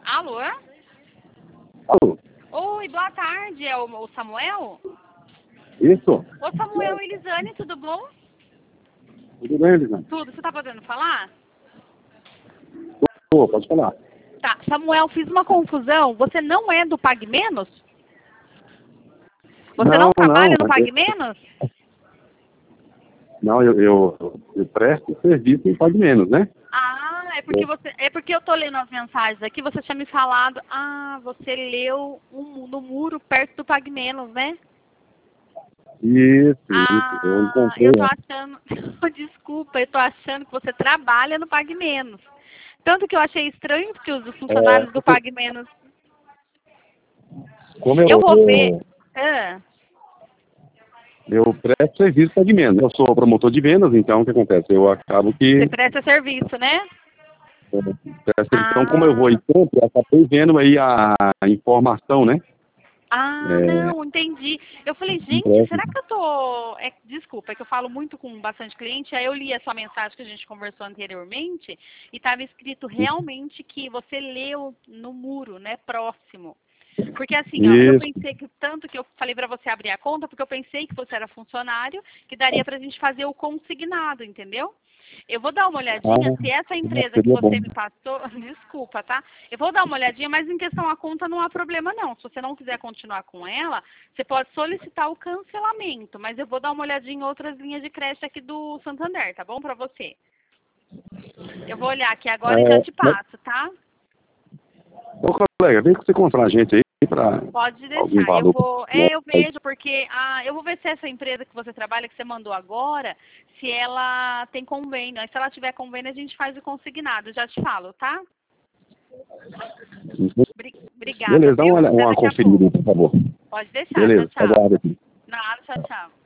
Alô? Alô? Oi, boa tarde. É o Samuel? Isso? Ô, Samuel, Elisane, tudo bom? Tudo bem, Elisane? Tudo. Você tá podendo falar? Pô, pode falar. Tá. Samuel, fiz uma confusão. Você não é do Pague Menos? Você não trabalha no Pague Menos? Não, eu presto serviço e pago menos, né? Ah, é porque eu tô lendo as mensagens aqui, você tinha me falado, você leu no muro perto do Pague Menos, né? Isso, eu encontrei. Eu tô achando, desculpa, eu tô achando que você trabalha no Pague Menos. Tanto que eu achei estranho que os funcionários do Pague Menos. Como Eu vou ver. eu presto serviço e pago menos. Eu sou promotor de vendas, então o que acontece? Eu acabo que Você presta serviço, né? presto, então, como eu vou em campo, eu acabei vendo aí a informação, né? Não, entendi. Eu falei, gente, será que eu tô. Desculpa, é que eu falo muito com bastante cliente, aí eu li a sua mensagem que a gente conversou anteriormente e estava escrito realmente que você leu no muro, né, próximo. Porque assim, ó, eu pensei que tanto que eu falei para você abrir a conta, porque eu pensei que você era funcionário, que daria pra gente fazer o consignado, entendeu? Eu vou dar uma olhadinha se essa empresa que você me passou, desculpa, tá? Eu vou dar uma olhadinha, mas em questão a conta não há problema não. Se você não quiser continuar com ela, você pode solicitar o cancelamento, mas eu vou dar uma olhadinha em outras linhas de crédito aqui do Santander, tá bom pra você? Eu vou olhar aqui agora e já te passo, tá? Ô, colega, vem que você comprar a gente aí pra Pode algum deixar, valor. eu vejo, porque eu vou ver se essa empresa que você trabalha, que você mandou agora, se ela tem convênio. Aí se ela tiver convênio, a gente faz o consignado, eu já te falo, tá? Obrigada, Beleza, dá viu? uma conferida, por favor. Pode deixar, Beleza, tchau, tchau. aguardo aqui. Nada, tchau, tchau.